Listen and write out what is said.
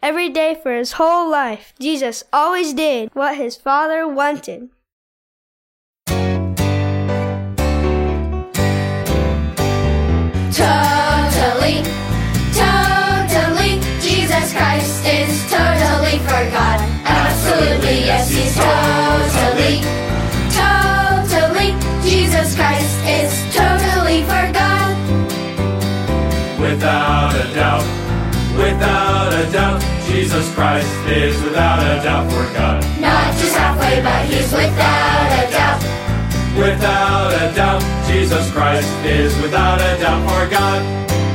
every day for his whole life. Jesus always did what his Father wanted. Totally, Jesus Christ is totally for God. Absolutely, yes, he's totally, Jesus Christ is totally for God. Without a doubt, Jesus Christ is without a doubt for God. Not just halfway, but he's without a doubt. Without a doubt, Jesus Christ is without a doubt for God.